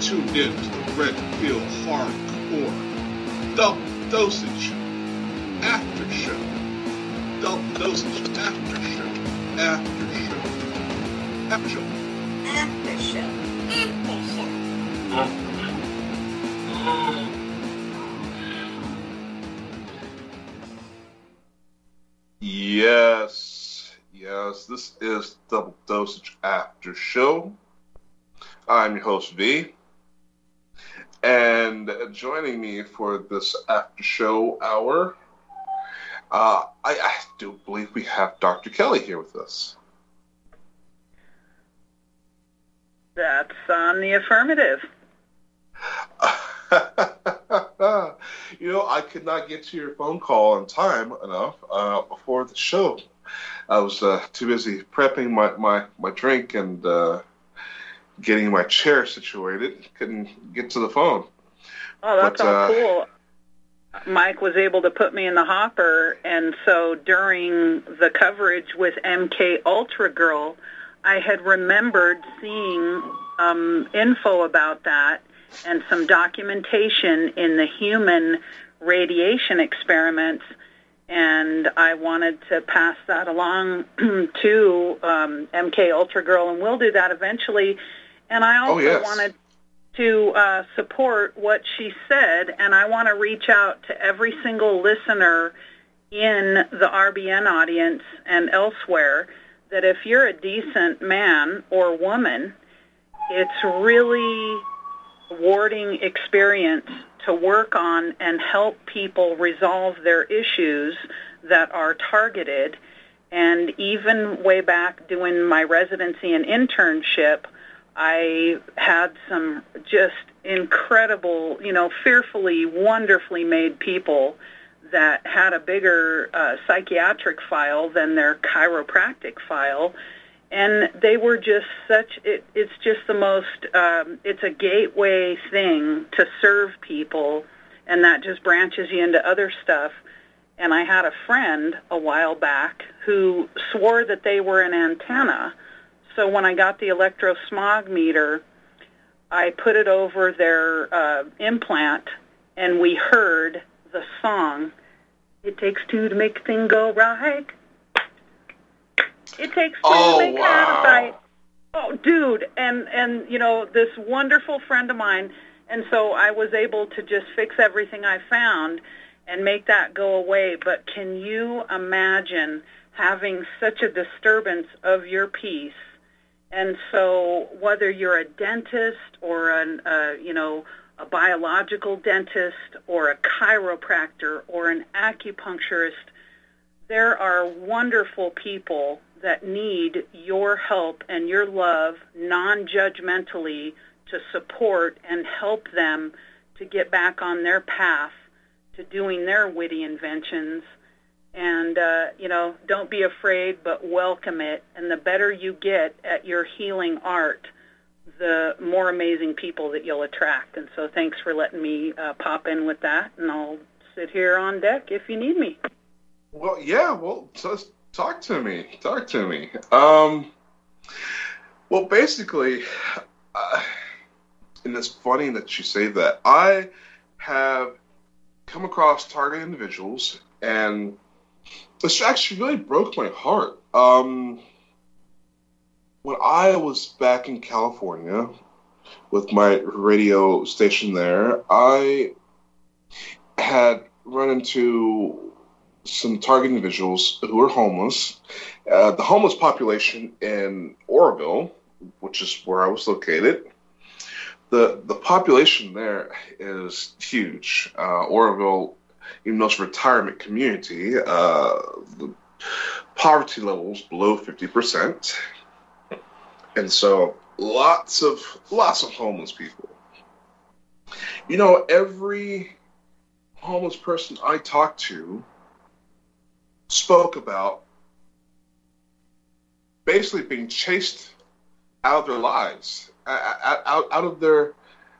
tuned in to the Red Pill Hardcore Double Dosage After Show. Double Dosage After Show. After Show. After Show. After Show. After Show. After Show. Yes, this is Double Dosage After Show. I'm your host, V. And joining me for this after show hour, I do believe we have Dr. Kelly here with us. That's on the affirmative. I could not get to your phone call on time enough before the show. I was too busy prepping my drink and getting my chair situated. Couldn't get to the phone. Oh, that's all cool. Mike was able to put me in the hopper, and so during the coverage with MK Ultra Girl, I had remembered seeing info about that and some documentation in the human radiation experiments, and I wanted to pass that along to MK Ultra Girl, and we'll do that eventually. And I also wanted to support what she said, and I want to reach out to every single listener in the RBN audience and elsewhere that if you're a decent man or woman, it's really rewarding experience to work on and help people resolve their issues that are targeted. And even way back doing my residency and internship, I had some just incredible, fearfully, wonderfully made people that had a bigger psychiatric file than their chiropractic file. And they were just it's just the most, it's a gateway thing to serve people, and that just branches you into other stuff. And I had a friend a while back who swore that they were an antenna. So when I got the electrosmog meter, I put it over their implant, and we heard the song, "It takes two to make a thing go right. It takes two to make it out of sight." Oh, dude, and this wonderful friend of mine, and so I was able to just fix everything I found and make that go away. But can you imagine having such a disturbance of your peace? And so whether you're a dentist or a biological dentist or a chiropractor or an acupuncturist, there are wonderful people that need your help and your love non-judgmentally to support and help them to get back on their path to doing their witty inventions. And, don't be afraid, but welcome it. And the better you get at your healing art, the more amazing people that you'll attract. And so thanks for letting me pop in with that. And I'll sit here on deck if you need me. Well, yeah, just talk to me. Well, basically, and it's funny that you say that. I have come across targeted individuals, and this actually really broke my heart. When I was back in California with my radio station there, I had run into some targeted individuals who were homeless. The homeless population in Oroville, which is where I was located, the population there is huge. Oroville, even though it's a retirement community, the poverty level is below 50%, and so lots of homeless people. Every homeless person I talked to spoke about basically being chased out of their lives, out of their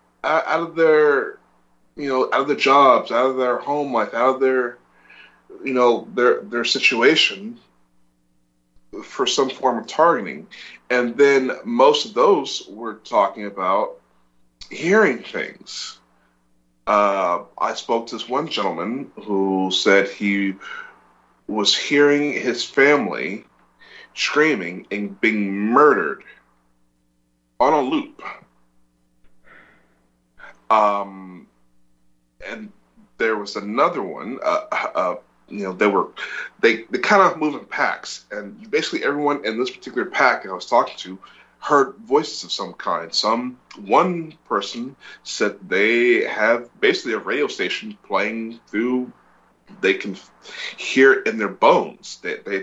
jobs, out of their home life, out of their situation for some form of targeting. And then most of those were talking about hearing things. I spoke to this one gentleman who said he was hearing his family screaming and being murdered on a loop. And there was another one. They kind of move in packs, and basically everyone in this particular pack I was talking to heard voices of some kind. One person said they have basically a radio station playing through. They can hear it in their bones.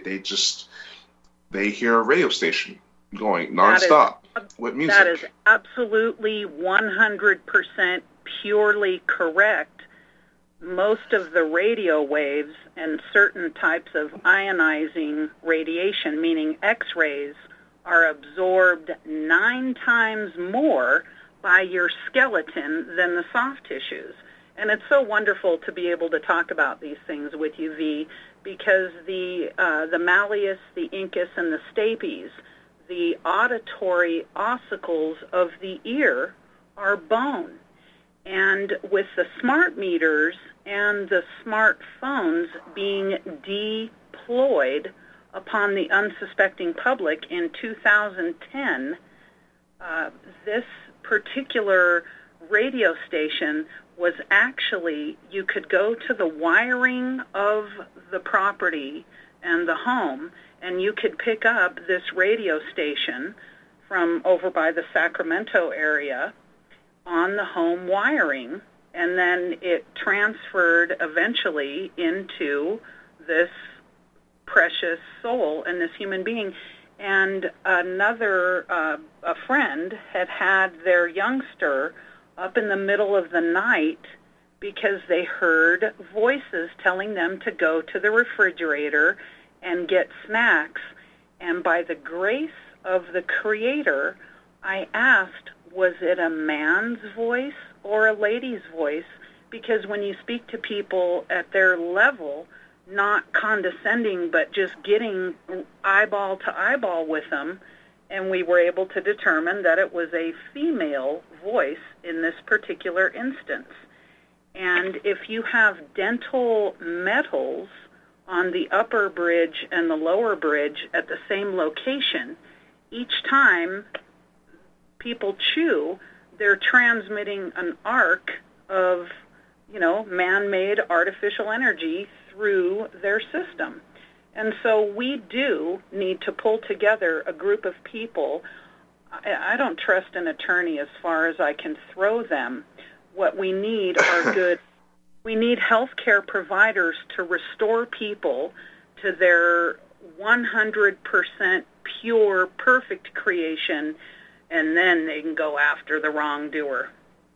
They hear a radio station going nonstop with music. That is absolutely 100% purely correct. Most of the radio waves and certain types of ionizing radiation, meaning X-rays, are absorbed 9 times more by your skeleton than the soft tissues. And it's so wonderful to be able to talk about these things with you, V, because the malleus, the incus, and the stapes, the auditory ossicles of the ear, are bone. And with the smart meters and the smartphones being deployed upon the unsuspecting public in 2010, this particular radio station was actually, you could go to the wiring of the property and the home, and you could pick up this radio station from over by the Sacramento area on the home wiring, and then it transferred eventually into this precious soul and this human being. And another, a friend had their youngster up in the middle of the night because they heard voices telling them to go to the refrigerator and get snacks. And by the grace of the Creator, I asked, was it a man's voice or a lady's voice? Because when you speak to people at their level, not condescending, but just getting eyeball to eyeball with them, and we were able to determine that it was a female voice in this particular instance. And if you have dental metals on the upper bridge and the lower bridge at the same location, each time people chew, they're transmitting an arc of, man-made artificial energy through their system. And so we do need to pull together a group of people. I don't trust an attorney as far as I can throw them. What we need are good, we need healthcare providers to restore people to their 100% pure, perfect creation, and then they can go after the wrongdoer.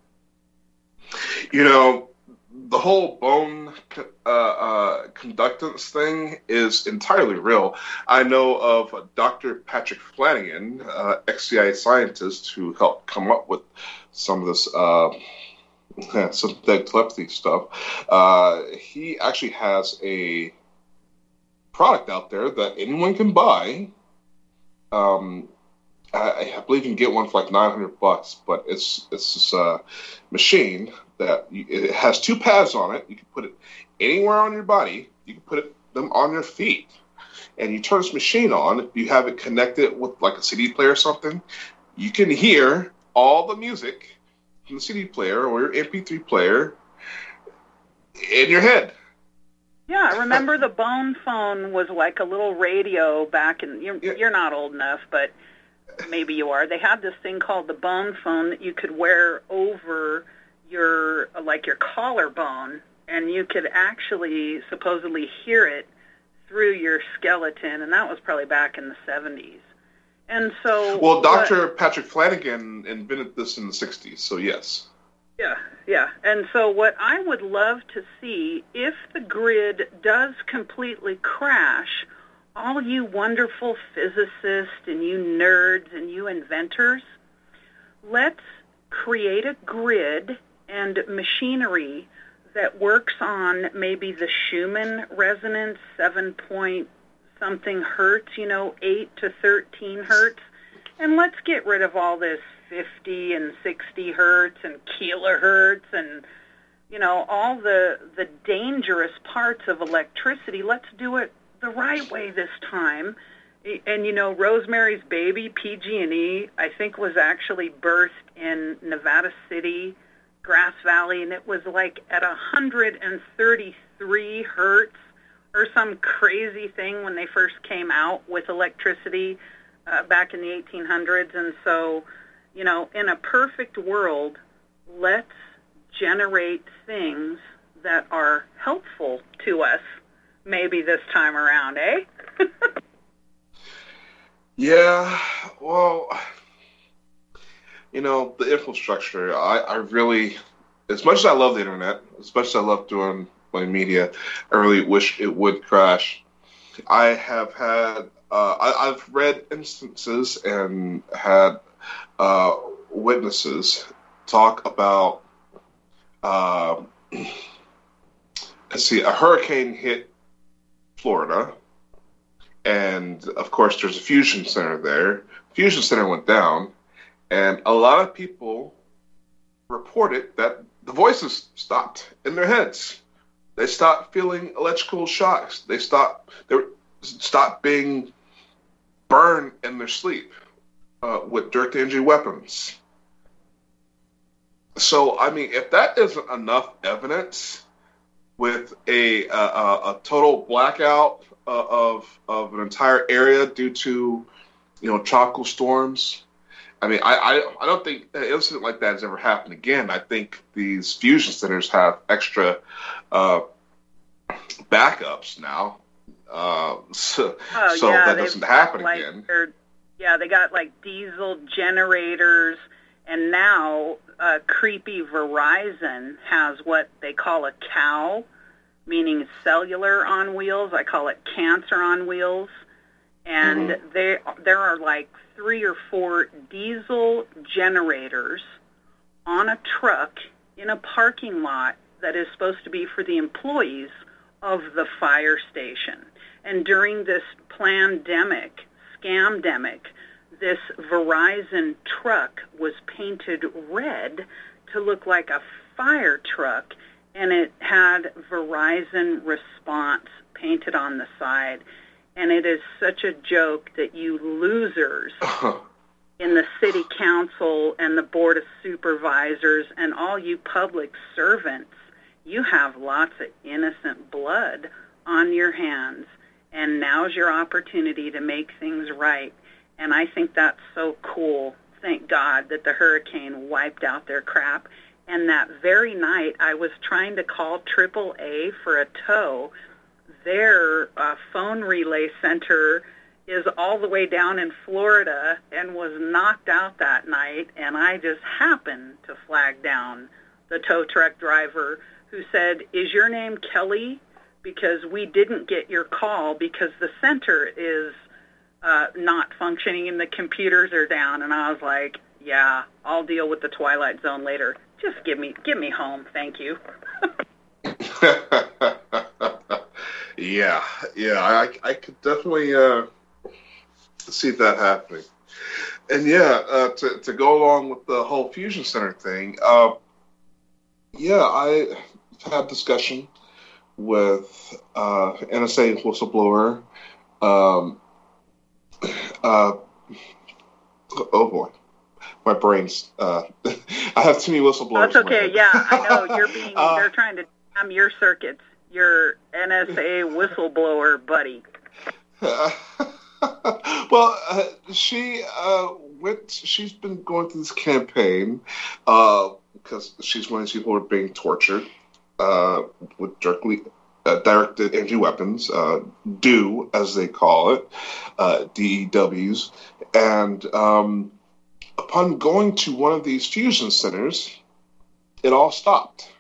The whole bone conductance thing is entirely real. I know of Dr. Patrick Flanagan, ex-CIA scientist who helped come up with some of this synthetic telepathy stuff. He actually has a product out there that anyone can buy. I believe you can get one for like $900, but it's this machine that it has 2 pads on it. You can put it anywhere on your body. You can put them on your feet, and you turn this machine on. If you have it connected with like a CD player or something, you can hear all the music from the CD player or your MP3 player in your head. Yeah, remember the bone phone was like a little radio back in. You're not old enough, but maybe you are. They had this thing called the bone phone that you could wear over your collarbone, and you could actually supposedly hear it through your skeleton, and that was probably back in the 70s. And so, well, Dr. Patrick Flanagan invented this in the 60s, so yes. Yeah. And so what I would love to see, if the grid does completely crash, all you wonderful physicists and you nerds and you inventors, let's create a grid and machinery that works on maybe the Schumann resonance, 7-point-something hertz, 8 to 13 hertz, and let's get rid of all this 50 and 60 hertz and kilohertz and, you know, all the dangerous parts of electricity. Let's do it the right way this time. And, you know, Rosemary's Baby, PG&E, I think was actually birthed in Nevada City, Grass Valley, and it was like at 133 hertz or some crazy thing when they first came out with electricity back in the 1800s. And so, you know, in a perfect world, let's generate things that are helpful to us maybe this time around, eh? Yeah, well, you know, the infrastructure, I really, as much as I love the internet, as much as I love doing my media, I really wish it would crash. I have had, I've read instances and had witnesses talk about, let's see, a hurricane hit Florida. And, of course, there's a fusion center there. Fusion center went down, and a lot of people reported that the voices stopped in their heads. They stopped feeling electrical shocks. They stopped being burned in their sleep with direct energy weapons. So, I mean, if that isn't enough evidence with a total blackout of an entire area due to, you know, tropical storms. I mean, I don't think an incident like that has ever happened again. I think these fusion centers have extra backups now, so that doesn't happen again. They got like diesel generators, and now creepy Verizon has what they call a COW, meaning cellular on wheels. I call it cancer on wheels. And there are like 3 or 4 diesel generators on a truck in a parking lot that is supposed to be for the employees of the fire station. And during this scamdemic, this Verizon truck was painted red to look like a fire truck, and it had Verizon Response painted on the side. And it is such a joke that you losers in the city council and the board of supervisors and all you public servants, you have lots of innocent blood on your hands. And now's your opportunity to make things right. And I think that's so cool. Thank God that the hurricane wiped out their crap. And that very night, I was trying to call AAA for a tow. Their phone relay center is all the way down in Florida and was knocked out that night. And I just happened to flag down the tow truck driver who said, "Is your name Kelly? Because we didn't get your call because the center is not functioning and the computers are down." And I was like, "Yeah, I'll deal with the Twilight Zone later. Just give me home, thank you." Yeah, I could definitely see that happening. And to go along with the whole fusion center thing, I had discussion with NSA whistleblower. Oh boy. My brain's, I have too many whistleblowers. That's okay, yeah, I know, they're trying to jam your circuits, your NSA whistleblower buddy. Well, she's been going through this campaign, because she's one of these people who are being tortured, with directed energy weapons, DEW, as they call it, DEWs, and, upon going to one of these fusion centers, it all stopped.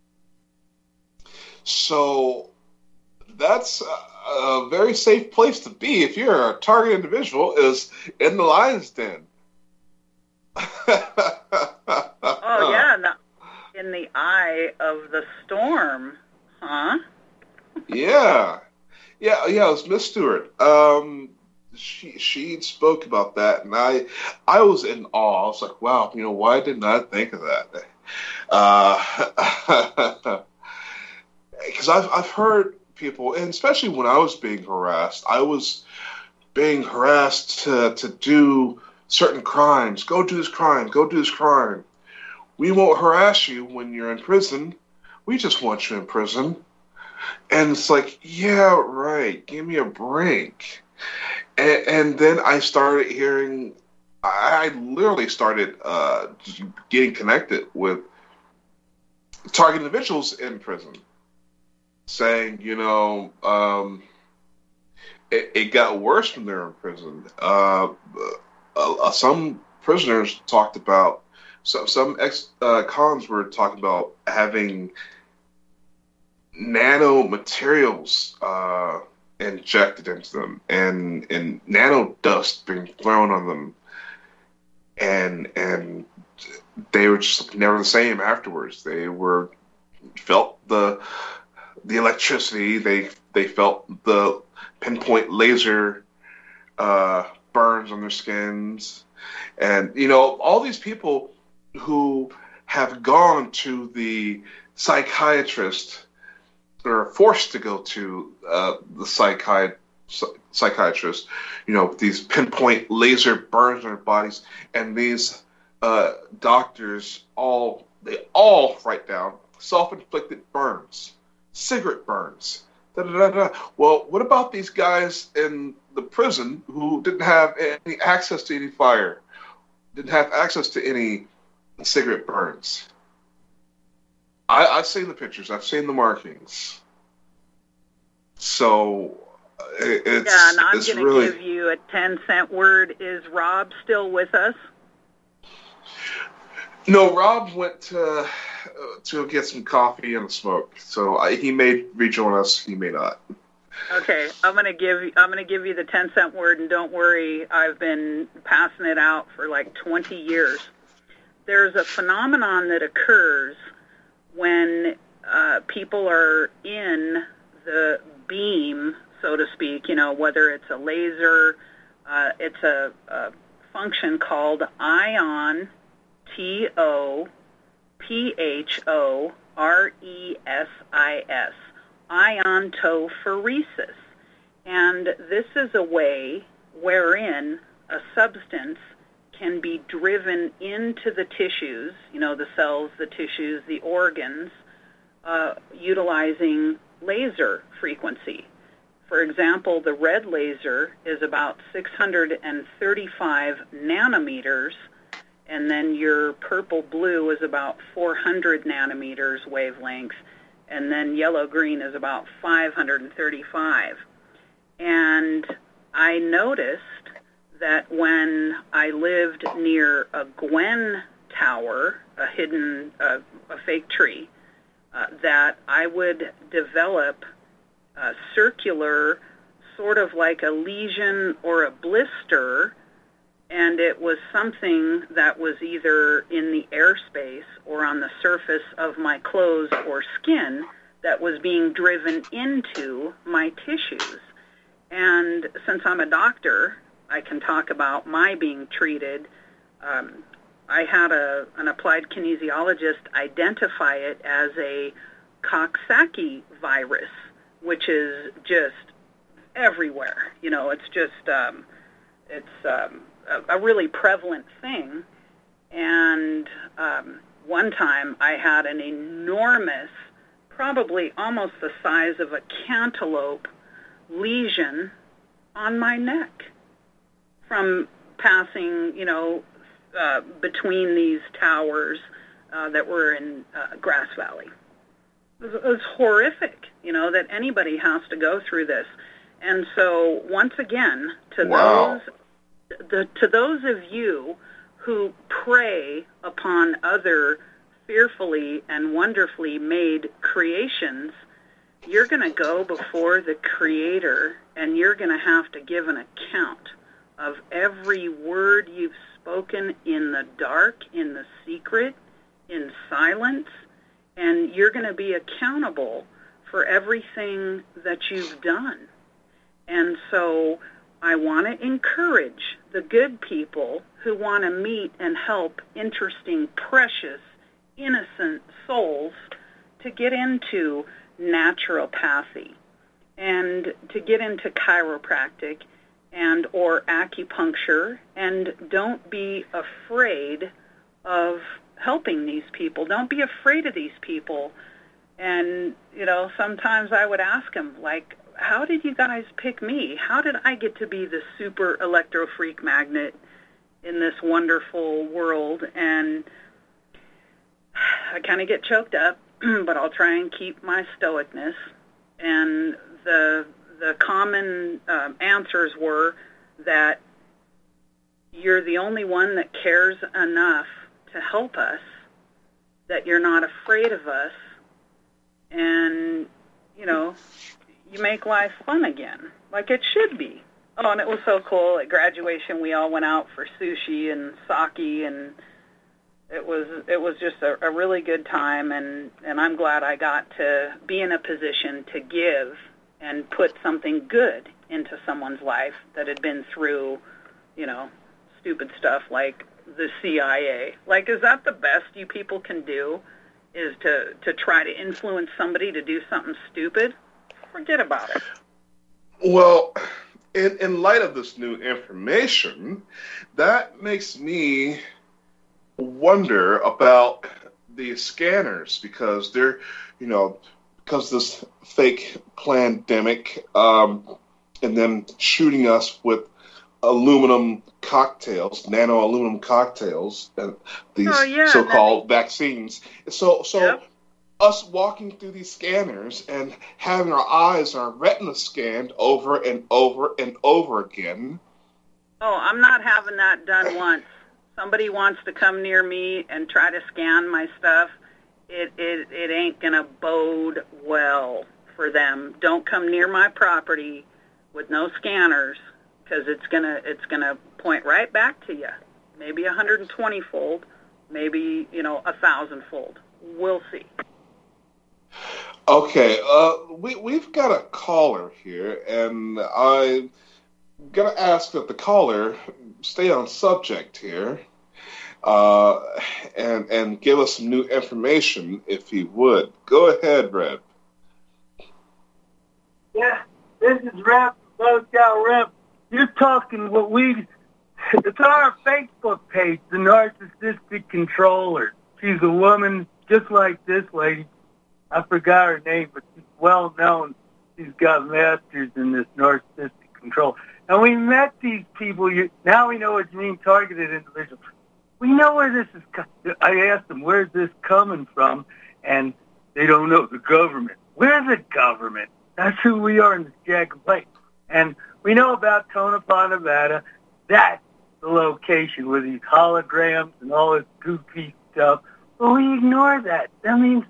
So that's a very safe place to be if you're a target individual, is in the lion's den. Oh, yeah, in the eye of the storm, huh? Yeah, it was Miss Stewart. she spoke about that, and I was in awe. I was like, wow, why didn't I think of that? Because I've heard people, and especially when I was being harassed, I was being harassed to do certain crimes. Go do this crime. Go do this crime. We won't harass you when you're in prison. We just want you in prison. And it's like, yeah, right. Give me a break. And then I started hearing, I literally started getting connected with targeted individuals in prison, saying, it got worse when they were in prison. Some prisoners talked about, some ex-cons were talking about having nanomaterials injected into them, and nano dust being thrown on them, and they were just never the same afterwards. They felt the electricity. They felt the pinpoint laser burns on their skins, and all these people who have gone to the psychiatrist or are forced to go to the psychiatrist, these pinpoint laser burns on their bodies, and these doctors all write down self-inflicted burns, cigarette burns. Da, da, da, da. Well, what about these guys in the prison who didn't have any access to any fire, didn't have access to any cigarette burns? I've seen the pictures. I've seen the markings. So it's and I'm going to give you a 10-cent word. Is Rob still with us? No, Rob went to get some coffee and a smoke. So he may rejoin us. He may not. Okay, I'm gonna give you the 10-cent word, and don't worry, I've been passing it out for like 20 years. There's a phenomenon that occurs when people are in the beam, so to speak. Whether it's a laser, it's a function called ion, TOPHORESIS, iontophoresis. And this is a way wherein a substance can be driven into the tissues, the cells, the tissues, the organs, utilizing laser frequency. For example, the red laser is about 635 nanometers, and then your purple-blue is about 400 nanometers wavelength, and then yellow-green is about 535. And I noticed that when I lived near a Gwen tower, a hidden, a fake tree, that I would develop a circular, sort of like a lesion or a blister, and it was something that was either in the airspace or on the surface of my clothes or skin that was being driven into my tissues. And since I'm a doctor, I can talk about my being treated. I had an applied kinesiologist identify it as a Coxsackie virus, which is just everywhere. It's just a really prevalent thing. And one time I had an enormous, probably almost the size of a cantaloupe, lesion on my neck from passing, between these towers that were in Grass Valley. It was horrific, that anybody has to go through this. And so, once again, to those of you who prey upon other fearfully and wonderfully made creations, you're going to go before the Creator, and you're going to have to give an account of every word you've spoken in the dark, in the secret, in silence, and you're going to be accountable for everything that you've done. And so I want to encourage the good people who want to meet and help interesting, precious, innocent souls to get into naturopathy and to get into chiropractic and or acupuncture, and don't be afraid of helping these people. Don't be afraid of these people. And, sometimes I would ask them, like, how did you guys pick me? How did I get to be the super electro freak magnet in this wonderful world? And I kind of get choked up, but I'll try and keep my stoicness. And the common answers were that you're the only one that cares enough to help us, that you're not afraid of us, and, you make life fun again, like it should be. Oh, and it was so cool. At graduation, we all went out for sushi and sake, and it was just a really good time, and I'm glad I got to be in a position to give and put something good into someone's life that had been through, stupid stuff like the CIA. Like, is that the best you people can do, is to try to influence somebody to do something stupid? Forget about it. Well, in light of this new information, that makes me wonder about the scanners, because they're, because this fake pandemic, and them shooting us with aluminum cocktails, nano aluminum cocktails, and these so-called vaccines. So yep. Us walking through these scanners and having our eyes, our retina scanned over and over and over again. Oh, I'm not having that done once. Somebody wants to come near me and try to scan my stuff, it ain't gonna bode well for them. Don't come near my property with no scanners, because it's gonna point right back to you. Maybe 120-fold, maybe 1,000-fold. We'll see. Okay, we've got a caller here, and I'm gonna ask that the caller stay on subject here, and give us some new information if he would. Go ahead, Reb. Yeah, this is Reb, Low Scout Reb. You're talking it's on our Facebook page, the Narcissistic Controller. She's a woman just like this lady. I forgot her name, but she's well known. She's got masters in this narcissistic control. And we met these people. Now we know what you mean, targeted individuals. We know where this is coming. I asked them, where's this coming from? And they don't know. The government. We're the government. That's who we are in this Jack Lake. And we know about Tonopah, Nevada. That's the location with these holograms and all this goofy stuff. But we ignore that. That means,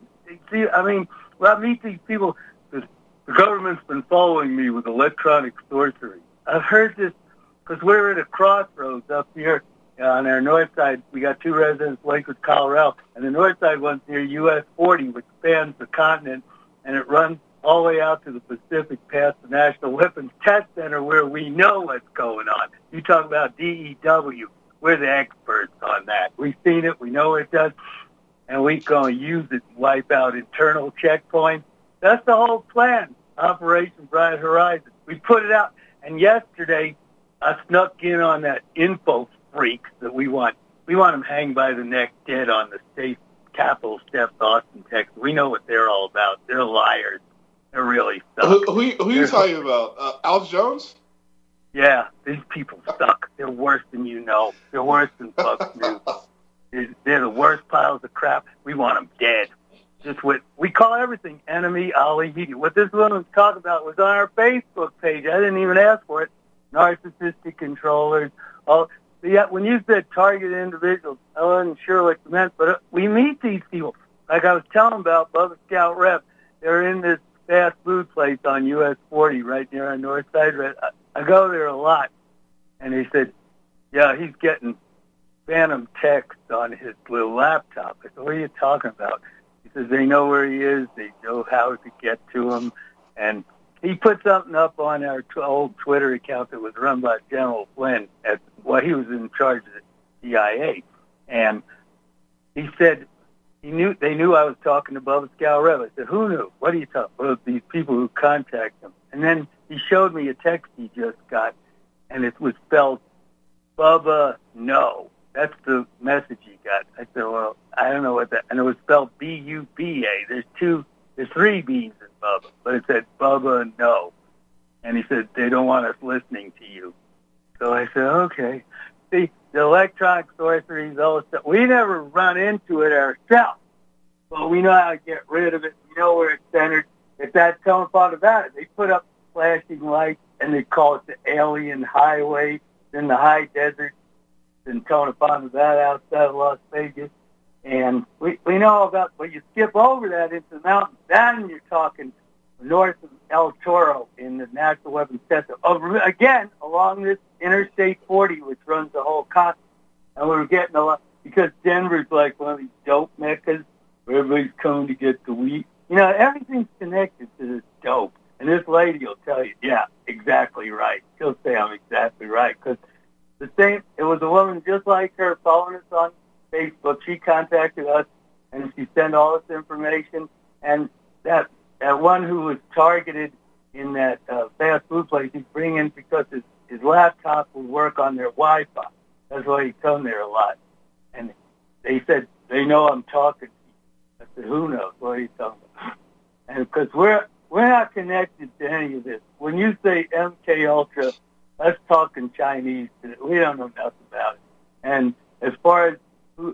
when I meet these people, the government's been following me with electronic sorcery. I've heard this because we're at a crossroads up here on our north side. We got two residents, Lakewood, Colorado, and the north side one's near US 40, which spans the continent, and it runs all the way out to the Pacific past the National Weapons Test Center, where we know what's going on. You talk about DEW. We're the experts on that. We've seen it. We know what it does. And we're going to use it to wipe out internal checkpoints. That's the whole plan, Operation Bright Horizon. We put it out. And yesterday, I snuck in on that info freaks that we want. We want them hanged by the neck dead on the state capitol steps, Austin, Texas. We know what they're all about. They're liars. They're really suck. Who are you talking about? Alex Jones? Yeah, these people suck. They're worse than you know. They're worse than Fox News. They're the worst piles of crap. We want them dead. We call everything enemy Ali media. What this one was talking about was on our Facebook page. I didn't even ask for it. Narcissistic controllers. When you said targeted individuals, I wasn't sure what you meant, but we meet these people. Like I was telling about Bubba Scout Rep. They're in this fast food place on US 40 right near our north side. I go there a lot. And they said, yeah, he's getting phantom text on his little laptop. I said, what are you talking about? He says, they know where he is. They know how to get to him. And he put something up on our old Twitter account that was run by General Flynn he was in charge of the CIA, and he said they knew I was talking to Bubba Scout Rev. I said, who knew? What are you talking about? These people who contact him. And then he showed me a text he just got, and it was spelled Bubba No. That's the message he got. I said, well, I don't know what that, and it was spelled B-U-B-A. There's 3 B's in Bubba, but it said Bubba No. And he said, they don't want us listening to you. So I said, okay. See, the electronic sorceries, all this stuff, we never run into it ourselves. But we know how to get rid of it. We know where it's centered. If that's Tonopah, Nevada, they put up flashing lights, and they call it the Alien Highway in the high desert in Tonopah, Nevada, outside of Las Vegas. And we know about, but you skip over that into the mountains, then you're talking north of El Toro in the National Weapons Center. Again, along this Interstate 40, which runs the whole continent. And we were getting a lot, because Denver's like one of these dope meccas where everybody's coming to get the weed. You know, everything's connected to this dope. And this lady will tell you, yeah, exactly right. She'll say I'm exactly right. Because it was a woman just like her following us on Facebook. She contacted us, and she sent all this information. And that one who was targeted in that fast food place, he's bringing because his laptop would work on their Wi-Fi. That's why he come there a lot. And they said, they know I'm talking to you. I said, who knows? What are you talking about? And because we're not connected to any of this. When you say MK Ultra, that's talking Chinese. We don't know nothing about it. And as far as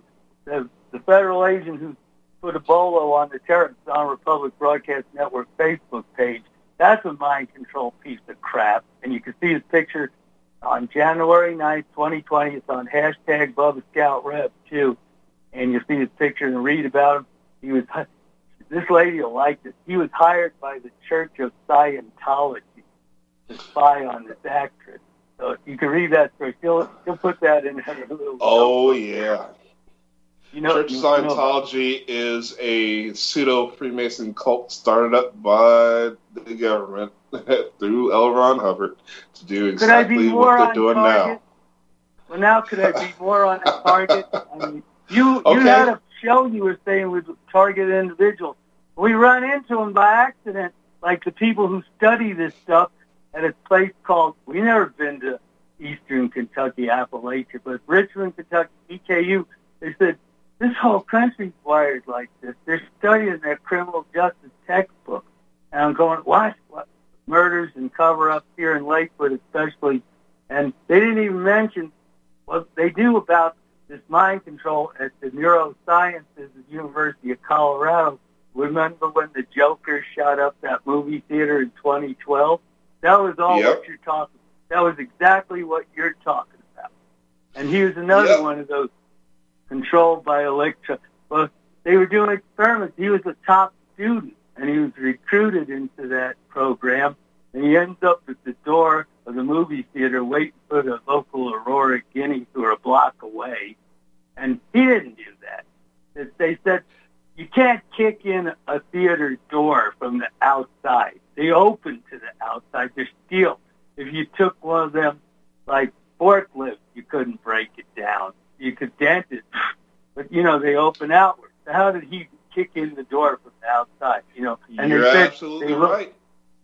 the federal agent who put a bolo on the Terrorists on Republic Broadcast Network Facebook page, that's a mind control piece of crap. And you can see his picture on January 9th, 2020. It's on hashtag Bubba Scout Rev, too. And you see his picture and read about him. This lady will like this. He was hired by the Church of Scientology to spy on this actress. So you can read that story. She'll put that in her little... Oh, yeah. Church of Scientology is a pseudo-Freemason cult started up by the government through L. Ron Hubbard to do exactly what they're doing now. Well, now could I be more on target? I mean, you had a show you were saying with targeted individuals. We run into them by accident, like the people who study this stuff at a place called, we never been to Eastern Kentucky, Appalachia, but Richmond, Kentucky, EKU. They said, this whole country's wired like this. They're studying their criminal justice textbook. And I'm going, what? Murders and cover-ups here in Lakewood especially. And they didn't even mention what they do about this mind control at the neurosciences at the University of Colorado. Remember when the Joker shot up that movie theater in 2012? That was all what you're talking about. That was exactly what you're talking about. And here's another one of those controlled by Electra. Well, they were doing experiments. He was a top student, and he was recruited into that program, and he ends up at the door of the movie theater waiting for the local Aurora Guineas who are a block away, and he didn't do that. They said, you can't kick in a theater door from the outside. They open to the outside. They're steel. If you took one of them, like forklifts, you couldn't break it down. You could dent it, but, they open outward. So how did he kick in the door from the outside, And you're absolutely right.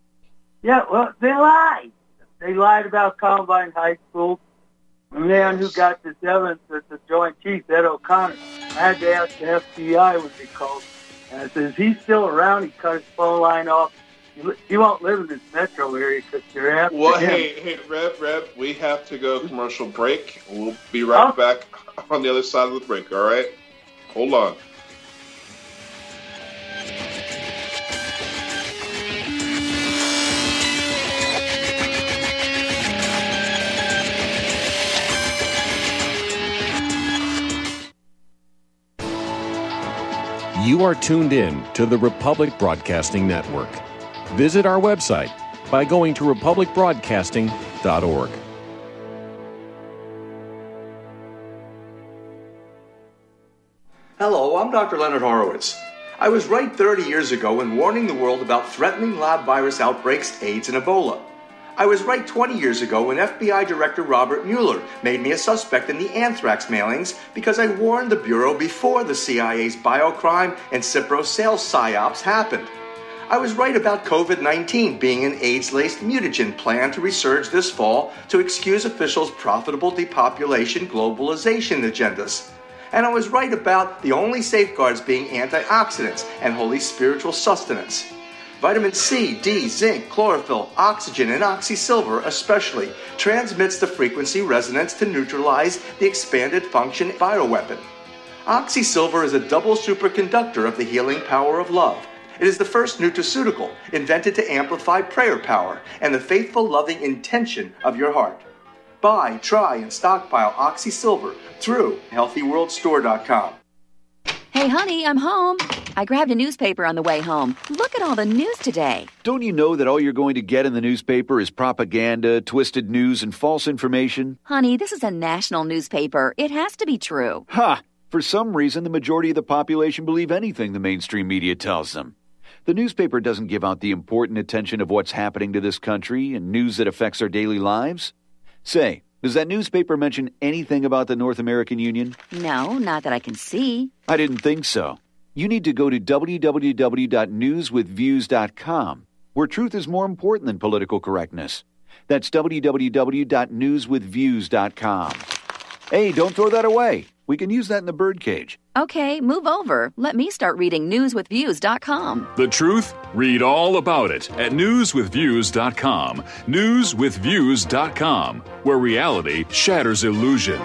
Yeah, well, they lied. They lied about Columbine High School. The man who got this evidence at the Joint Chiefs, Ed O'Connor, I had to ask the FBI what they called. And I said, is he still around? He cut his phone line off. He won't live in this metro area because they're after him. Well, hey, Rev, we have to go commercial break. We'll be right back on the other side of the break, all right? Hold on. You are tuned in to the Republic Broadcasting Network. Visit our website by going to republicbroadcasting.org. Hello, I'm Dr. Leonard Horowitz. I was right 30 years ago in warning the world about threatening lab virus outbreaks, AIDS, and Ebola. I was right 20 years ago when FBI Director Robert Mueller made me a suspect in the anthrax mailings because I warned the Bureau before the CIA's biocrime and Cipro sales psyops happened. I was right about COVID-19 being an AIDS-laced mutagen planned to resurge this fall to excuse officials' profitable depopulation globalization agendas. And I was right about the only safeguards being antioxidants and holy spiritual sustenance. Vitamin C, D, zinc, chlorophyll, oxygen, and oxysilver especially transmits the frequency resonance to neutralize the expanded function bioweapon. Oxysilver is a double superconductor of the healing power of love. It is the first nutraceutical invented to amplify prayer power and the faithful, loving intention of your heart. Buy, try, and stockpile Oxysilver through HealthyWorldStore.com. Hey, honey, I'm home. I grabbed a newspaper on the way home. Look at all the news today. Don't you know that all you're going to get in the newspaper is propaganda, twisted news, and false information? Honey, this is a national newspaper. It has to be true. Ha! For some reason, the majority of the population believe anything the mainstream media tells them. The newspaper doesn't give out the important attention of what's happening to this country and news that affects our daily lives. Say, does that newspaper mention anything about the North American Union? No, not that I can see. I didn't think so. You need to go to www.newswithviews.com, where truth is more important than political correctness. That's www.newswithviews.com. Hey, don't throw that away. We can use that in the birdcage. Okay, move over. Let me start reading newswithviews.com. The truth? Read all about it at newswithviews.com. Newswithviews.com, where reality shatters illusion.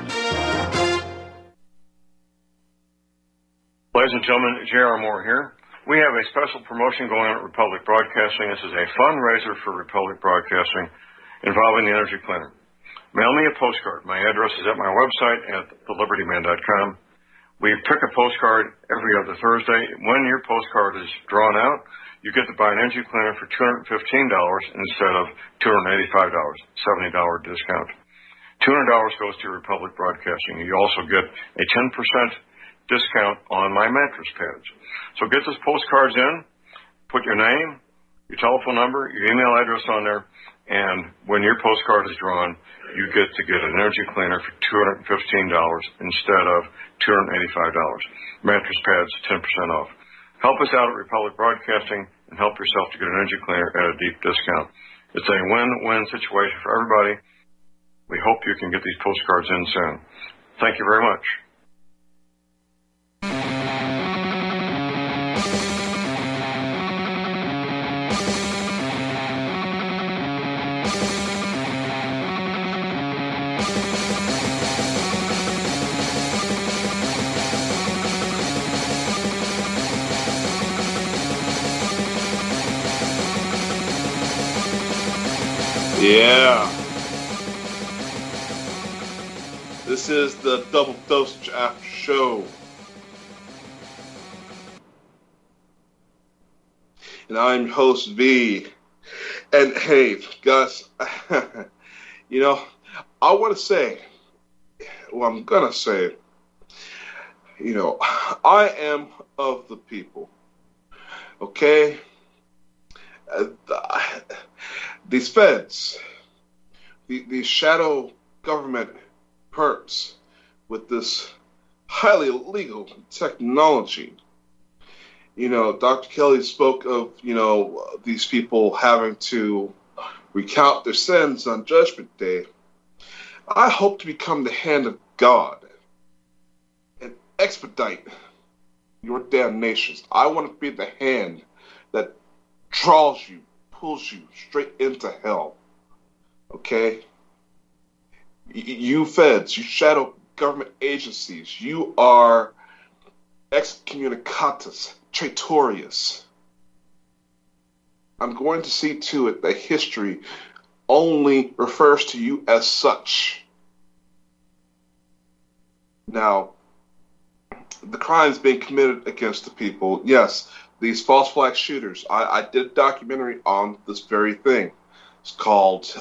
Ladies and gentlemen, J.R. Moore here. We have a special promotion going on at Republic Broadcasting. This is a fundraiser for Republic Broadcasting involving the Energy Cleaner. Mail me a postcard. My address is at my website at thelibertyman.com. We pick a postcard every other Thursday. When your postcard is drawn out, you get to buy an energy cleaner for $215 instead of $285, $70 discount. $200 goes to Republic Broadcasting. You also get a 10% discount on my mattress pads. So get those postcards in, put your name, your telephone number, your email address on there, and when your postcard is drawn, you get to get an energy cleaner for $215 instead of $285. Mattress pads, 10% off. Help us out at Republic Broadcasting and help yourself to get an energy cleaner at a deep discount. It's a win-win situation for everybody. We hope you can get these postcards in soon. Thank you very much. Yeah. This is the Double Dosage After Show. And I'm your host, V. And hey, guys, you know, I want to say, well, I'm going to say, you know, I am of the people. Okay? These feds, these shadow government perps with this highly illegal technology. You know, Dr. Kelly spoke of, you know, these people having to recount their sins on Judgment Day. I hope to become the hand of God and expedite your damnations. I want to be the hand that draws you, pulls you straight into hell. Okay? You feds, you shadow government agencies, you are excommunicatus, traitorious. I'm going to see to it that history only refers to you as such. Now, the crimes being committed against the people, yes, these false flag shooters. I did a documentary on this very thing. It's called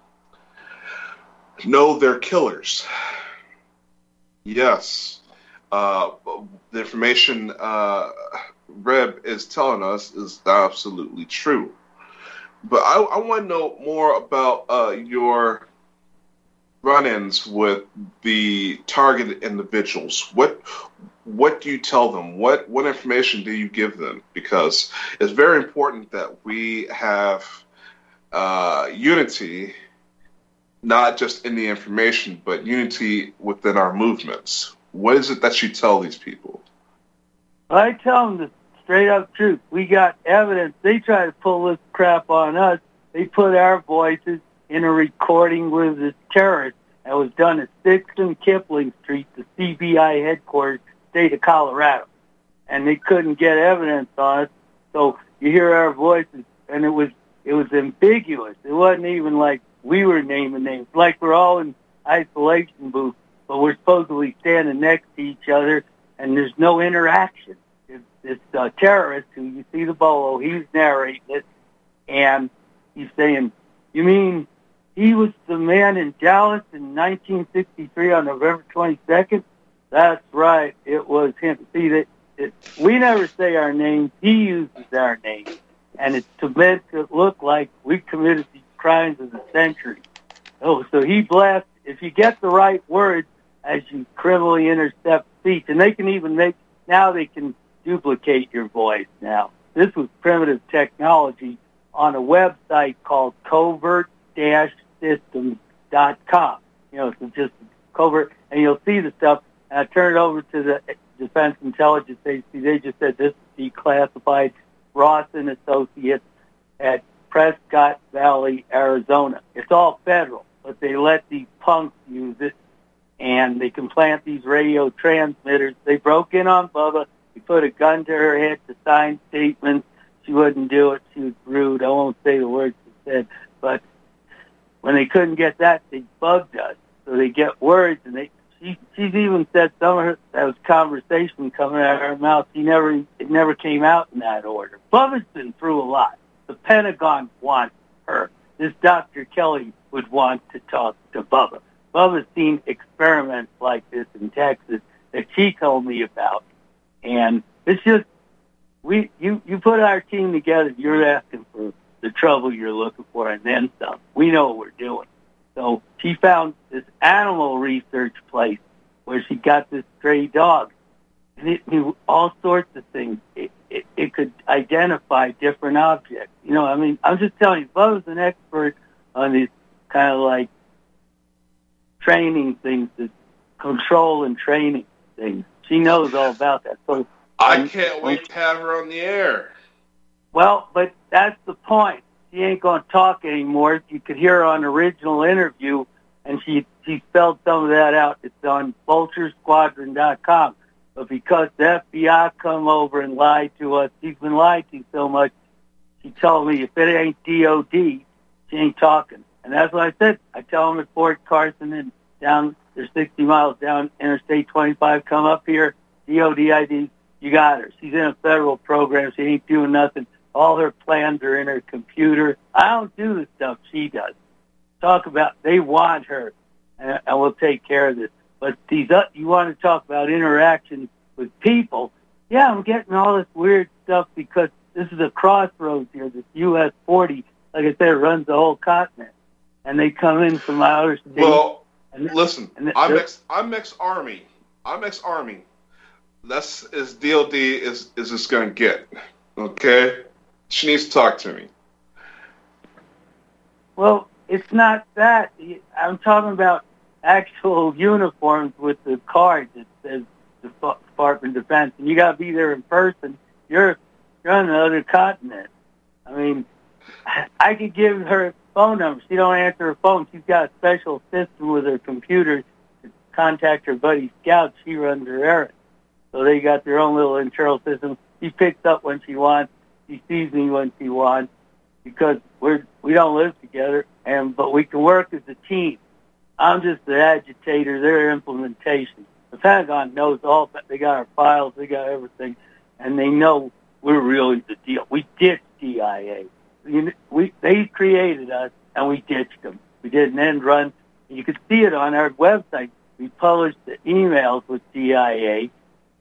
Know They're Killers. Yes, the information Reb is telling us is absolutely true. But I want to know more about your run-ins with the targeted individuals. What do you tell them? What information do you give them? Because it's very important that we have unity, not just in the information, but unity within our movements. What is it that you tell these people? I tell them the straight-up truth. We got evidence. They try to pull this crap on us. They put our voices in a recording with this terrorist that was done at 6th and Kipling Street, the CBI headquarters, state of Colorado. And they couldn't get evidence on us, so you hear our voices, and it was ambiguous. It wasn't even like we were naming names, like we're all in isolation booths, but we're supposedly standing next to each other, and there's no interaction. This terrorist, who you see the bolo, he's narrating it, and he's saying, "You mean he was the man in Dallas in 1963 on November 22nd? That's right, it was him." See, we never say our names. He uses our name, and it's to make it look like we committed these crimes of the century. Oh, so he blasts. If you get the right words as you criminally intercept speech, and they can even now they can duplicate your voice now. This was primitive technology on a website called covert-systems.com. So just covert, and you'll see the stuff. And I turn it over to the Defense Intelligence Agency. They just said this is declassified. Ross and Associates at Prescott Valley, Arizona. It's all federal, but they let these punks use it, and they can plant these radio transmitters. They broke in on Bubba. He put a gun to her head to sign statements. She wouldn't do it. She was rude. I won't say the words she said. But when they couldn't get that, they bugged us. So they get words, and she's even said some of that was conversation coming out of her mouth. It never came out in that order. Bubba's been through a lot. The Pentagon wants her. This Dr. Kelly would want to talk to Bubba. Bubba's seen experiments like this in Texas that she told me about. And it's just, you put our team together, you're asking for the trouble you're looking for, and then some. We know what we're doing. So she found this animal research place where she got this stray dog. And it knew all sorts of things. It could identify different objects. I'm just telling you, Bubba's an expert on these kind of like training things, the control and training things. She knows all about that. So I can't wait to have her on the air. Well, but that's the point. She ain't going to talk anymore. You could hear her on the original interview, and she spelled some of that out. It's on vulturesquadron.com. But because the FBI come over and lied to us, she's been lied to so much, she told me if it ain't DOD, she ain't talking. And that's what I said. I tell them at Fort Carson and down, they're 60 miles down Interstate 25, come up here, DOD ID, you got her. She's in a federal program. She ain't doing nothing. All her plans are in her computer. I don't do the stuff she does. Talk about, they want her, and we'll take care of this. But you want to talk about interaction with people. Yeah, I'm getting all this weird stuff because this is a crossroads here. This US 40, like I said, runs the whole continent. And they come in from outer states. Well, listen, I'm ex-Army. I'm ex-Army. That's as DOD is just going to get. Okay? She needs to talk to me. Well, it's not that. I'm talking about actual uniforms with the card that says the Department of Defense, and you got to be there in person. You're on the other continent. I mean, I could give her phone number. She don't answer her phone. She's got a special system with her computer to contact her buddy Scout. She runs her errands. So they got their own little internal system. She picks up when she wants. She sees me when she wants because we don't live together, but we can work as a team. I'm just the agitator. They're implementation. The Pentagon knows all. They got our files. They got everything, and they know we're really the deal. We ditched DIA. They created us, and we ditched them. We did an end run. You could see it on our website. We published the emails with DIA,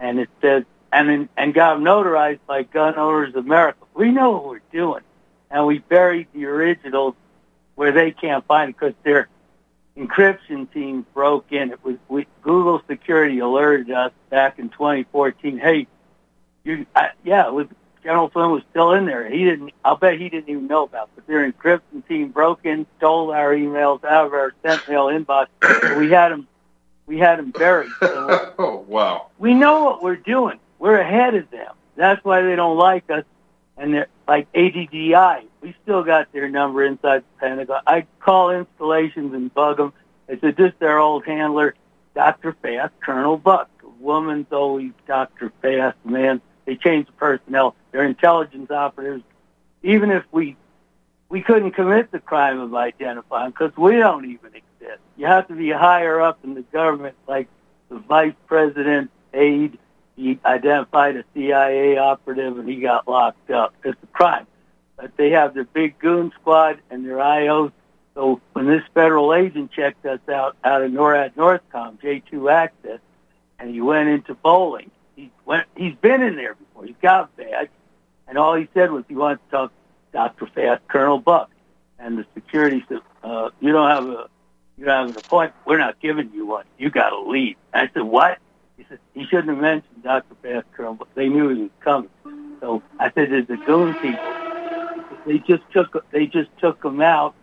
and it says, and got notarized by Gun Owners America. We know what we're doing, and we buried the originals where they can't find it because their encryption team broke in. Google security alerted us back in 2014. Hey, it was General Flynn was still in there. I'll bet he didn't even know about it. But their encryption team broke in, stole our emails out of our sent mail inbox. We had them buried. So oh, wow. We know what we're doing. We're ahead of them. That's why they don't like us. And they're like ADDI. We still got their number inside the Pentagon. I call installations and bug them. It's just their old handler, Dr. Fast, Colonel Buck. The woman's always Dr. Fast, man. They change the personnel. They're intelligence operatives. Even if we couldn't commit the crime of identifying because we don't even exist. You have to be higher up in the government, like the vice president's aide. He identified a CIA operative and he got locked up. It's a crime. But they have their big goon squad and their IOs. So when this federal agent checked us out of NORAD Northcom, J2 Access, and he went into bowling, he's been in there before. He's got a badge. And all he said was he wanted to talk to Dr. Fast, Colonel Buck. And the security said, you don't have an appointment. We're not giving you one. You got to leave. And I said, what? He said, he shouldn't have mentioned Dr. Fast, Colonel Buck. They knew he was coming. So I said, there's the goon people. They just took him out,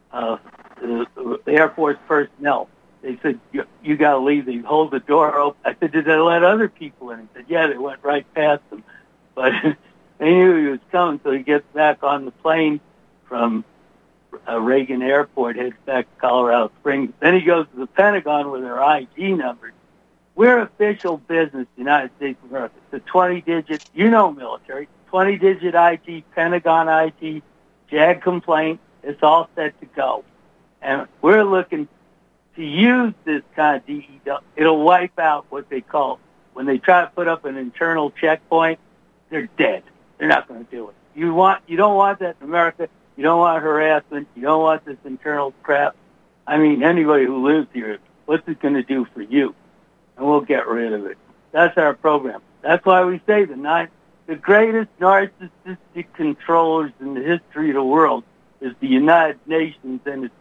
the Air Force personnel. They said, you got to leave. They hold the door open. I said, did they let other people in? He said, yeah, they went right past them. But they knew he was coming, so he gets back on the plane from Reagan Airport, heads back to Colorado Springs. Then he goes to the Pentagon with their ID numbers. We're official business, United States of America. It's a 20-digit, military, 20-digit ID, Pentagon ID, JAG complaint. It's all set to go. And we're looking to use this kind of DEW. It'll wipe out what they call, when they try to put up an internal checkpoint, they're dead. They're not going to do it. You don't want that in America. You don't want harassment. You don't want this internal crap. I mean, anybody who lives here, what's it going to do for you? And we'll get rid of it. That's our program. That's why we say the greatest narcissistic controllers in the history of the world is the United Nations and its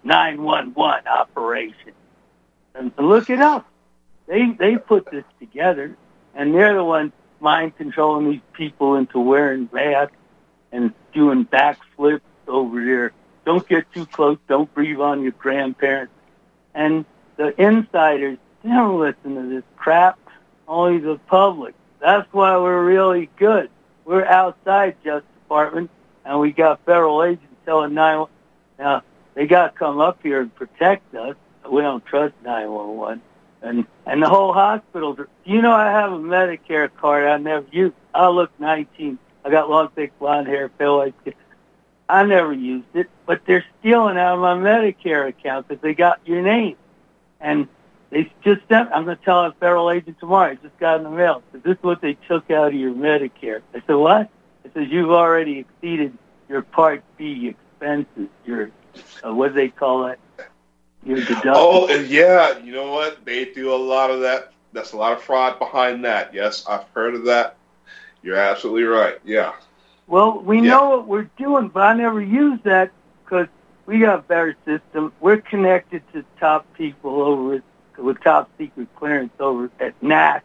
911 operation. And look it up. They put this together, and they're the ones mind controlling these people into wearing masks and doing backflips over there. Don't get too close. Don't breathe on your grandparents. And the insiders, they don't listen to this crap. Only the public. That's why we're really good. We're outside Justice Department, and we got federal agents telling 911. Now, they got to come up here and protect us. We don't trust 911. And the whole hospital. I have a Medicare card I never used. I look 19. I got long, thick blonde hair, pale white skin. I never used it, but they're stealing out of my Medicare account because they got your name. And they just sent, I'm going to tell a federal agent tomorrow, I just got in the mail. I said, this is what they took out of your Medicare. I said, what? I said, you've already exceeded your Part B expenses, your, what do they call that? Your deductible. Oh, yeah, you know what? They do a lot of that. That's a lot of fraud behind that. Yes, I've heard of that. You're absolutely right, yeah. Well, we know what we're doing, but I never use that because we got a better system. We're connected to top people over with top secret clearance over at NASA.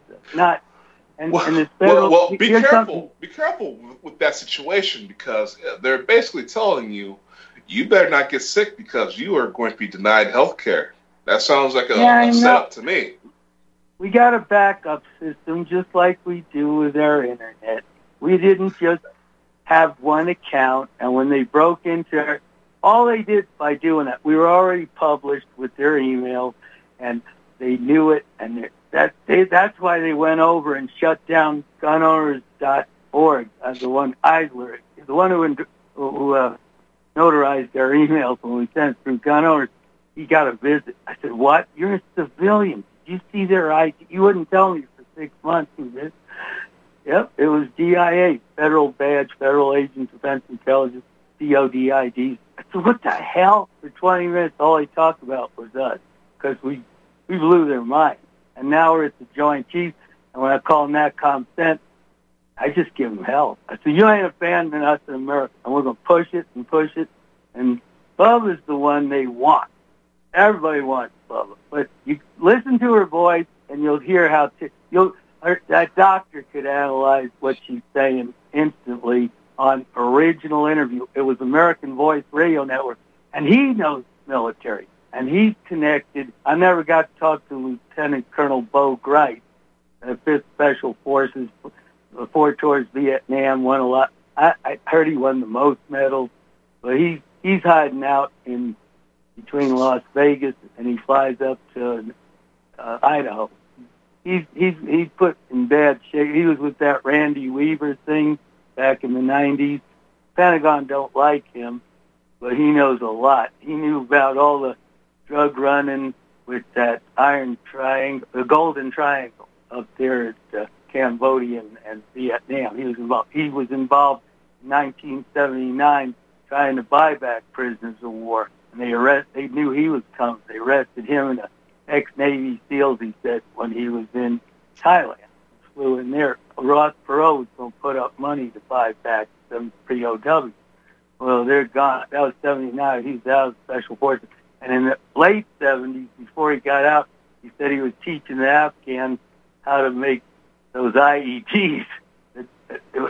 And this federal, be careful. Be careful with that situation because they're basically telling you, you better not get sick because you are going to be denied health care. That sounds like a setup to me. We got a backup system just like we do with our internet. We didn't just have one account, and when they broke into all they did by doing that, we were already published with their emails, and they knew it, and that's why they went over and shut down gunowners.org, the one Eisler, the one who notarized our emails when we sent it through Gun Owners. He got a visit. I said, what? You're a civilian. Did you see their ID? You wouldn't tell me for 6 months who this. Yep, it was DIA, Federal Badge, Federal Agent, Defense Intelligence, CODIDs. I said, what the hell? For 20 minutes, all they talked about was us because we blew their mind. And now we're at the Joint Chiefs. And when I call NatCom Cent, I just give them hell. I said, you ain't abandoning us in America, and we're going to push it and push it. And Bubba's the one they want. Everybody wants Bubba. But you listen to her voice, and you'll hear how that doctor could analyze what she's saying instantly on original interview. It was American Voice Radio Network, and he knows military, and he's connected. I never got to talk to Lieutenant Colonel Bo Grice, the 5th Special Forces, fought towards Vietnam, won a lot. I heard he won the most medals, but he's hiding out in between Las Vegas, and he flies up to Idaho. He's put in bad shape. He was with that Randy Weaver thing back in the 90s. Pentagon don't like him, but he knows a lot. He knew about all the drug running with that Iron Triangle, the Golden Triangle up there at Cambodia and Vietnam. He was involved in 1979 trying to buy back prisoners of war. And they knew he was coming. They arrested him and the ex-Navy SEALs, he said, when he was in Thailand. Flew in there. Ross Perot was going to put up money to buy back some POWs. Well, they're gone. That was 79. He was out of Special Forces. And in the late 70s, before he got out, he said he was teaching the Afghans how to make those IEDs. It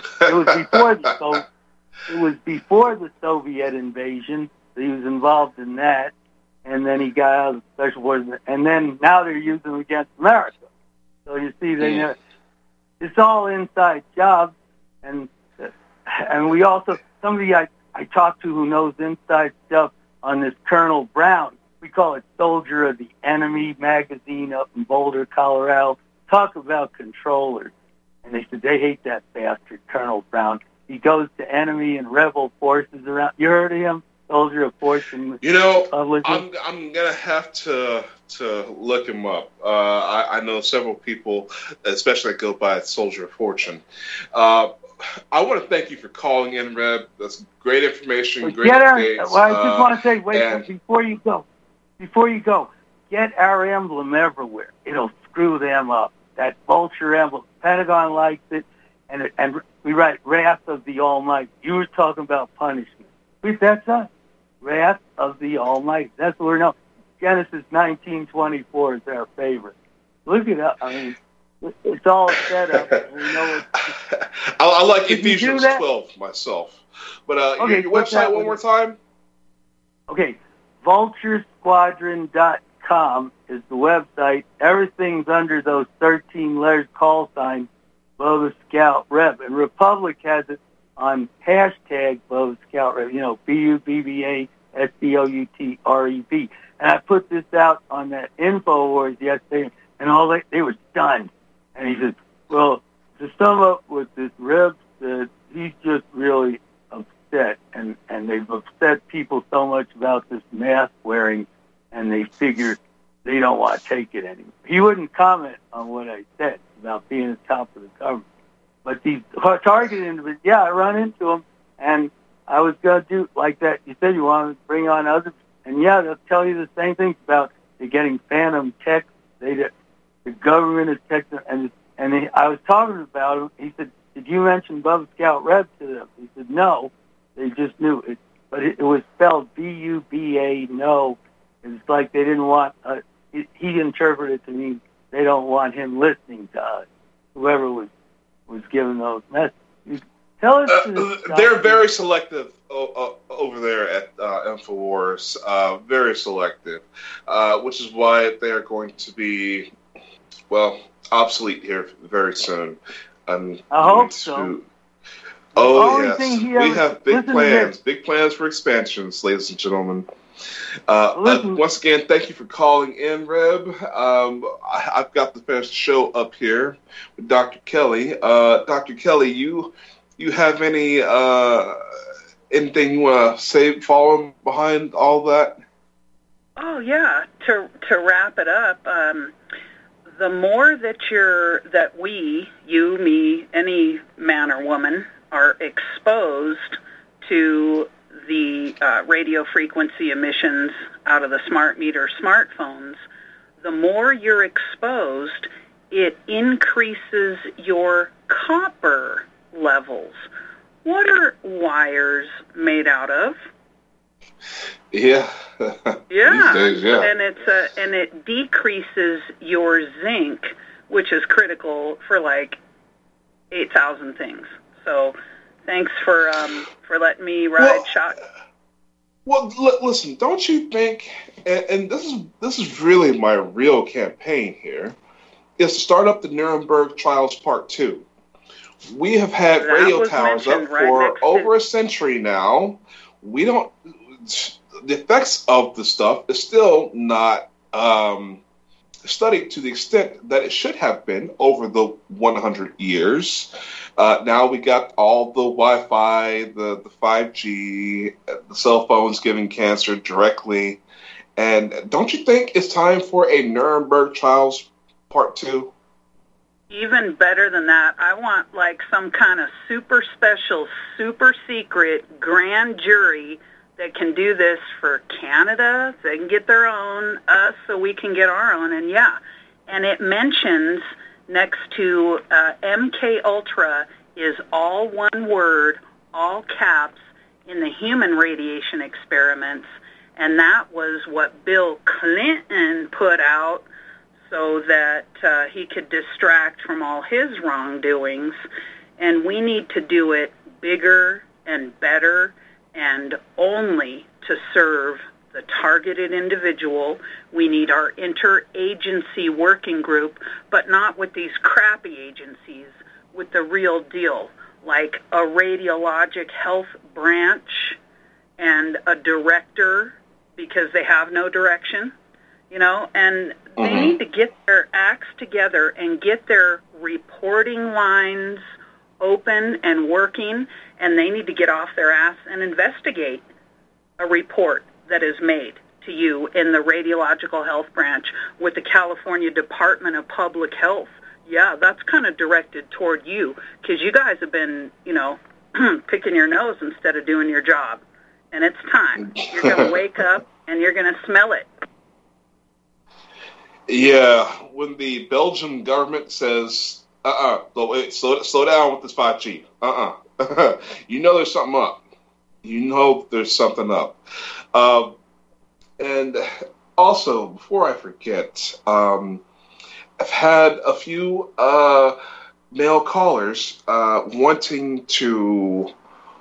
was before the Soviet invasion. He was involved in that, and then he got out of the Special Forces, and then now they're using them against America. So you see, it's all inside jobs, and we also, somebody I talked to who knows inside stuff on this Colonel Brown, we call it Soldier of the Enemy magazine up in Boulder, Colorado. Talk about controllers. And they said they hate that bastard, Colonel Brown. He goes to enemy and rebel forces around. You heard of him? Soldier of Fortune. I'm gonna have to look him up. I know several people, especially that go by Soldier of Fortune. I want to thank you for calling in, Reb. That's great information, great updates. I just want to say, before you go, get our emblem everywhere. It'll screw them up. That vulture emblem, Pentagon likes it, and we write Wrath of the Almighty. You were talking about punishment. That's us. Wrath of the Almighty. That's what we're known. Genesis 19:24 is our favorite. Look it up. I mean, it's all set up. We know I like Ephesians 12 myself. But your website one more time? Okay, vulturesquadron.com is the website. Everything's under those 13 letters call signs, Bubba Scout Rep. And Republic has it on hashtag Bubba Scout Rep, BUBBASCOUTREB. And I put this out on that InfoWars yesterday, and they were stunned. And he said, well, to sum up with this, Reb said he's just really upset, and they've upset people so much about this mask wearing, and they figure they don't want to take it anymore. He wouldn't comment on what I said about being at the top of the government. But these targeted individuals, I run into them, and I was going to do like that. You said you wanted to bring on others, and they'll tell you the same things about they're getting phantom texts. The government is texting, and I was talking about him. He said, did you mention Bubba Scout Rep to them? He said, no. They just knew it. But it was spelled B-U-B-A, no. It's like they didn't want, he interpreted it to mean they don't want him listening to us, whoever was giving those messages. Tell us. They're very selective over there at InfoWars, very selective, which is why they are going to be, obsolete here very soon. I hope so. Oh, yes. We have big plans for expansions, ladies and gentlemen. Once again, thank you for calling in, Reb. I've got the first show up here with Dr. Kelly. Dr. Kelly, you have anything you want to say following behind all that? Oh, yeah. To wrap it up, the more that we, you, me, any man or woman, are exposed to the radio frequency emissions out of the smart meter smartphones, the more you're exposed, it increases your copper levels. What are wires made out of? Yeah. Yeah. These days, yeah. And it decreases your zinc, which is critical for like 8,000 things. So, thanks for letting me ride shotgun. Well, listen, don't you think? And this is really my real campaign here, is to start up the Nuremberg Trials Part 2. We have had radio towers up for over a century now. We don't. The effects of the stuff is still not studied to the extent that it should have been over the 100 years. Now we got all the Wi-Fi, the 5G, the cell phones giving cancer directly. And don't you think it's time for a Nuremberg Trials Part 2? Even better than that, I want like some kind of super special, super secret grand jury that can do this for Canada. They can get their own, us, so we can get our own. And yeah, and it mentions next to MK Ultra is all one word, all caps, in the human radiation experiments. And that was what Bill Clinton put out so that he could distract from all his wrongdoings. And we need to do it bigger and better and only to serve the targeted individual. We need our interagency working group, but not with these crappy agencies, with the real deal, like a radiologic health branch and a director, because they have no direction, and they need to get their acts together and get their reporting lines open and working, and they need to get off their ass and investigate a report that is made to you in the radiological health branch with the California Department of Public Health. Yeah, that's kind of directed toward you, because you guys have been, picking your nose instead of doing your job. And it's time. You're going to wake up and you're going to smell it. Yeah, when the Belgian government says, slow down with this 5G. You know there's something up. And also, before I forget, I've had a few male callers wanting to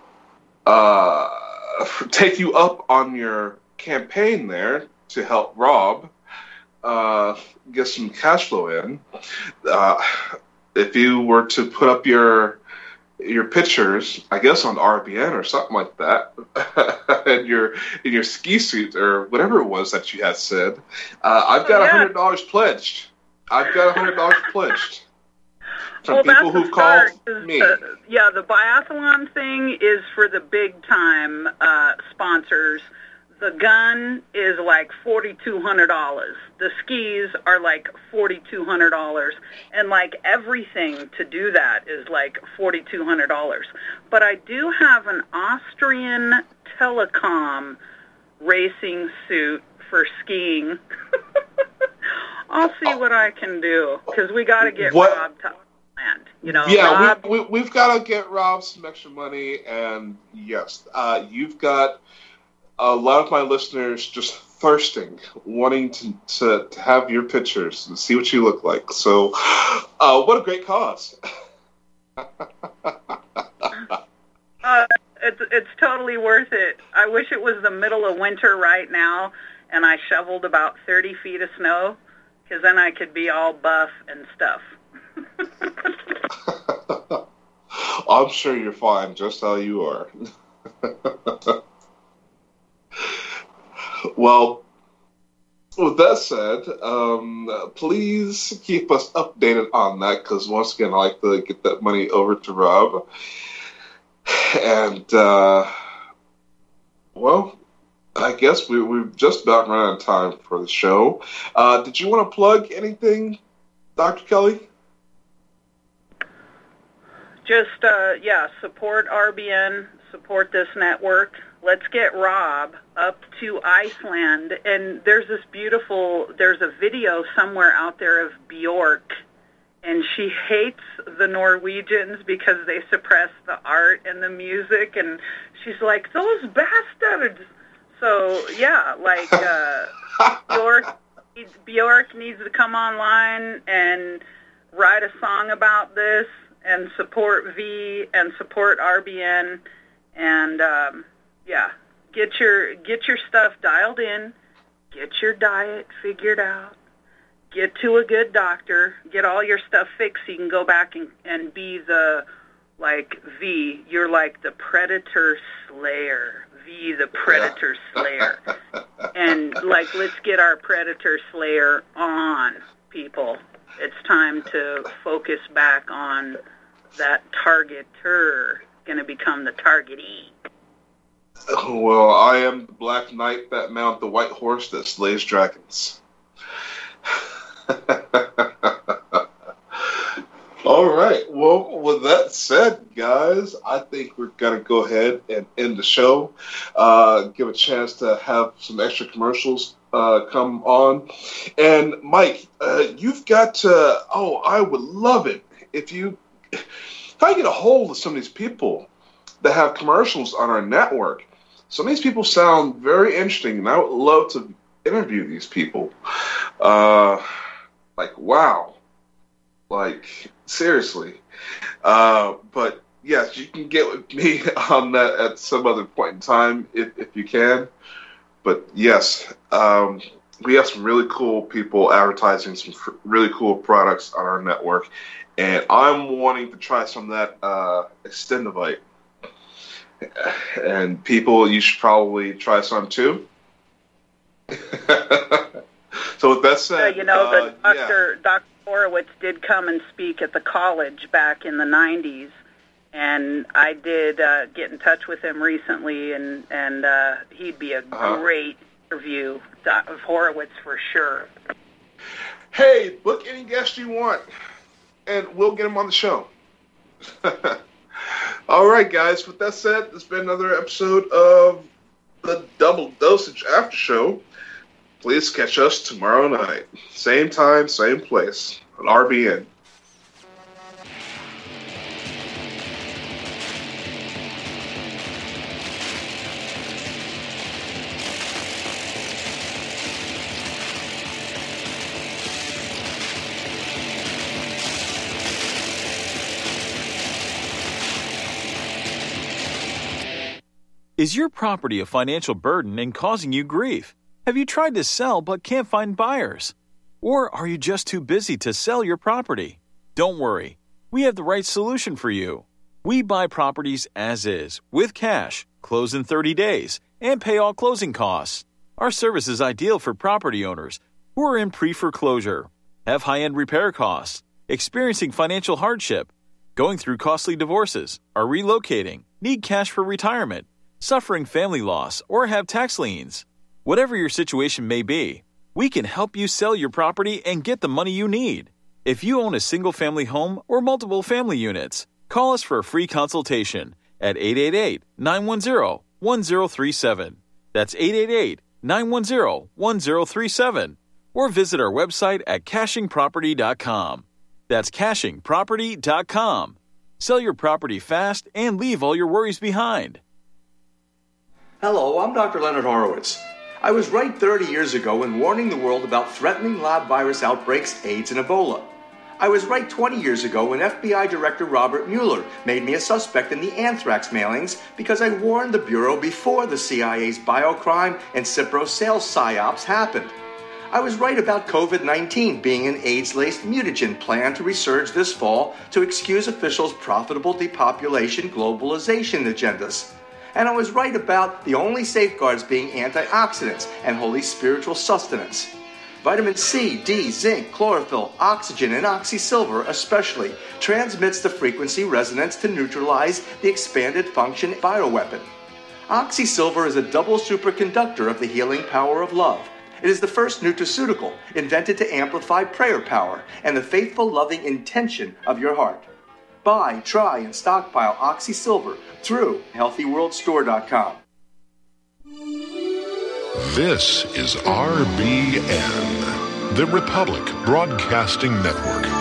take you up on your campaign there to help Rob get some cash flow in. If you were to put up your pictures, I guess on RBN or something like that, in your ski suit or whatever it was that you had said, I've got $100 pledged. I've got $100 pledged from people who've called me. The biathlon thing is for the big time sponsors. The gun is like $4,200. The skis are like $4,200, and like everything to do that is like $4,200. But I do have an Austrian Telekom racing suit for skiing. I'll see what I can do, because we got to get Rob to land. Yeah, Rob, we've got to get Rob some extra money, and yes, you've got a lot of my listeners just thirsting, wanting to have your pictures and see what you look like. So, what a great cause. It's totally worth it. I wish it was the middle of winter right now, and I shoveled about 30 feet of snow, because then I could be all buff and stuff. I'm sure you're fine just how you are. Well, with that said, please keep us updated on that, because once again, I like to get that money over to Rob. And, I guess we've just about run out of time for the show. Did you want to plug anything, Dr. Kelly? Just, support RBN, support this network. Let's get Rob up to Iceland. And there's a video somewhere out there of Bjork and she hates the Norwegians because they suppress the art and the music, and she's like, those bastards. So, yeah, like, Bjork needs to come online and write a song about this and support V and support RBN, and, get your stuff dialed in, get your diet figured out, get to a good doctor, get all your stuff fixed so you can go back and be the, like, V, you're like the predator slayer. V, the predator slayer. And, like, let's get our predator slayer on, people. It's time to focus back on that targeter going to become the targetee. Well, I am the Black Knight that mount the white horse that slays dragons. All right. Well, with that said, guys, I think we're going to go ahead and end the show. Give a chance to have some extra commercials come on. And, Mike, you've got to... I would love it if I get a hold of some of these people that have commercials on our network. Some of these people sound very interesting, and I would love to interview these people. Wow. Like, seriously. But, yes, you can get with me on that at some other point in time if you can. But, yes, we have some really cool people advertising some really cool products on our network. And I'm wanting to try some of that Extendivite. And people, you should probably try some too. So with that said, Dr. Horowitz did come and speak at the college back in the 90s, and I did get in touch with him recently, and he'd be a great interview of Horowitz for sure. Hey, book any guest you want, and we'll get him on the show. All right, guys. With that said, this has been another episode of the Double Dosage After Show. Please catch us tomorrow night. Same time, same place on RBN. Is your property a financial burden and causing you grief? Have you tried to sell but can't find buyers? Or are you just too busy to sell your property? Don't worry, we have the right solution for you. We buy properties as is, with cash, close in 30 days, and pay all closing costs. Our service is ideal for property owners who are in pre-foreclosure, have high-end repair costs, experiencing financial hardship, going through costly divorces, are relocating, need cash for retirement, suffering family loss, or have tax liens. Whatever your situation may be, we can help you sell your property and get the money you need. If you own a single-family home or multiple family units, call us for a free consultation at 888-910-1037. That's 888-910-1037. Or visit our website at cachingproperty.com. That's cachingproperty.com. Sell your property fast and leave all your worries behind. Hello, I'm Dr. Leonard Horowitz. I was right 30 years ago in warning the world about threatening lab virus outbreaks, AIDS, and Ebola. I was right 20 years ago when FBI Director Robert Mueller made me a suspect in the anthrax mailings because I warned the Bureau before the CIA's biocrime and Cipro sales psyops happened. I was right about COVID-19 being an AIDS-laced mutagen planned to resurge this fall to excuse officials' profitable depopulation globalization agendas. And I was right about the only safeguards being antioxidants and holy spiritual sustenance. Vitamin C, D, zinc, chlorophyll, oxygen, and oxysilver especially transmits the frequency resonance to neutralize the expanded function bioweapon. Oxysilver is a double superconductor of the healing power of love. It is the first nutraceutical invented to amplify prayer power and the faithful loving intention of your heart. Buy, try, and stockpile Oxysilver through HealthyWorldStore.com. This is RBN, the Republic Broadcasting Network.